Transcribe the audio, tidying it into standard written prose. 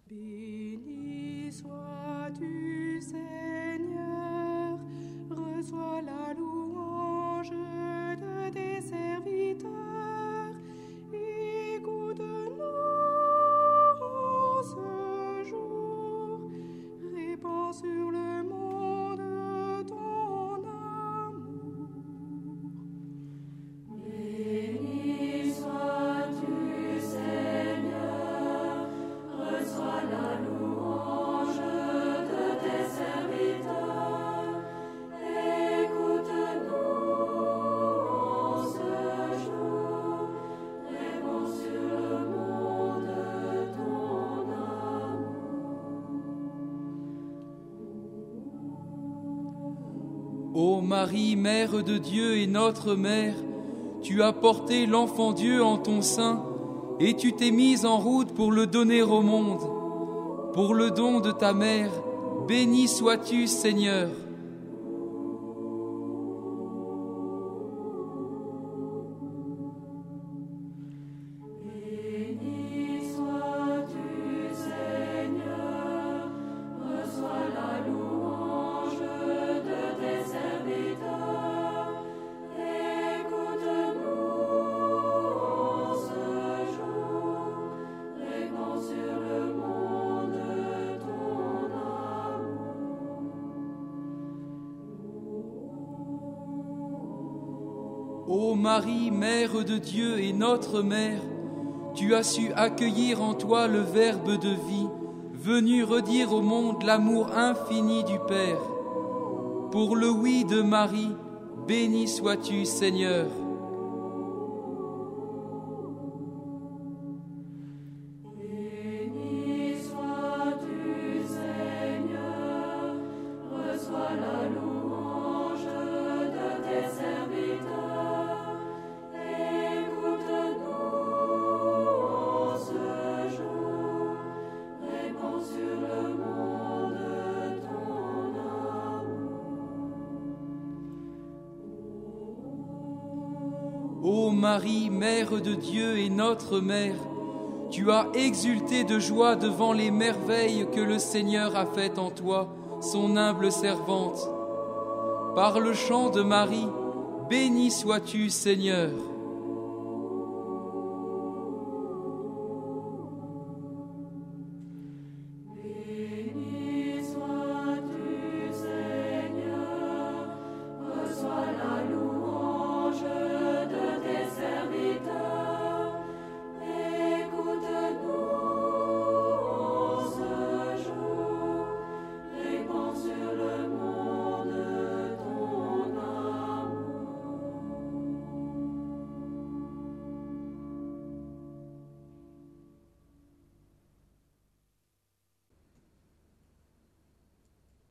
Béni sois-tu, Seigneur, reçois la louange de tes serviteurs. Écoute-nous en ce jour, répands sur le monde ton amour. Béni sois-tu, Seigneur, reçois la louange de tes serviteurs. Écoute-nous en ce jour, répands sur le monde ton amour. Ô Marie, Mère de Dieu et notre Mère, tu as porté l'enfant Dieu en ton sein et tu t'es mise en route pour le donner au monde. Pour le don de ta mère, béni sois-tu, Seigneur. Béni sois-tu, Seigneur, reçois la louange de tes serviteurs. Écoute-nous en ce jour, répands sur le monde ton amour. Ô Marie, Mère de Dieu et notre Mère, tu as su accueillir en toi le Verbe de vie, venu redire au monde l'amour infini du Père. Pour le oui de Marie, béni sois-tu, Seigneur. Béni sois-tu, Seigneur, reçois la louange de tes serviteurs. Écoute-nous en ce jour, répands sur le monde ton amour. Ô Marie, Mère de Dieu et notre Mère, tu as exulté de joie devant les merveilles que le Seigneur a faites en toi, son humble servante. Par le chant de Marie, béni sois-tu, Seigneur.